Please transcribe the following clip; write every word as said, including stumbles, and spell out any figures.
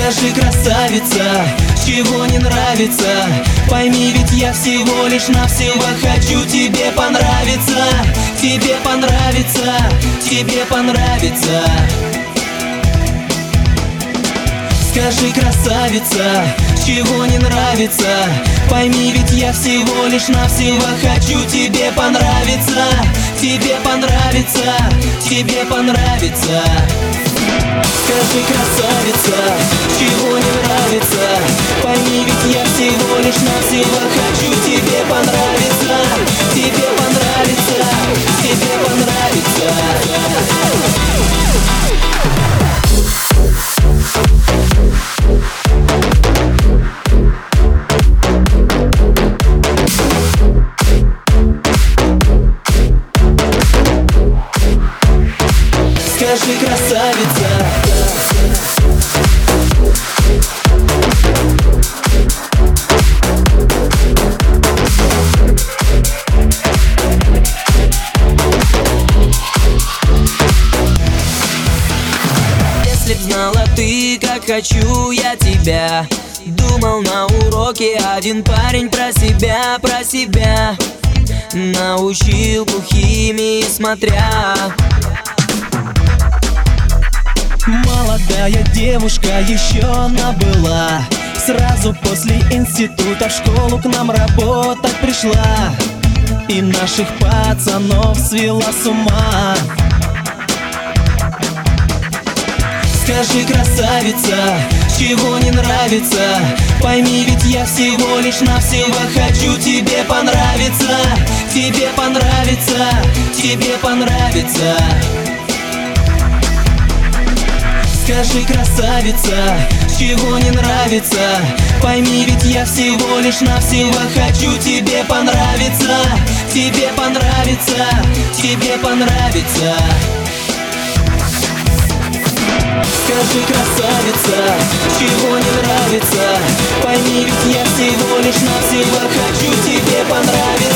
Скажи, красавица, чего не нравится? Пойми, ведь я всего лишь навсего хочу тебе понравиться. Тебе понравится, тебе понравится. Скажи, красавица, чего не нравится? Пойми, ведь я всего лишь навсего хочу тебе понравиться. Тебе понравится, тебе понравится. Скажи, красавица, чего не нравится? Пойми, ведь я всего лишь навсего хочу тебе понравиться. Тебе понравится, тебе понравится. Скажи, красавица. Если б знала ты, как хочу я тебя. Думал на уроке один парень про себя, про себя. Научил химии смотря. Молодая девушка еще набыла. Сразу после института в школу к нам работать пришла. И наших пацанов свела с ума. Скажи, красавица, чего не нравится? Пойми, ведь я всего лишь навсего хочу тебе понравиться. Тебе понравится, тебе понравится. Скажи, красавица, чего не нравится? Пойми, ведь я всего лишь навсего хочу тебе понравиться. Тебе понравится, тебе понравится. Скажи, красавица, чего не нравится? Пойми, ведь я всего лишь навсего хочу тебе понравиться.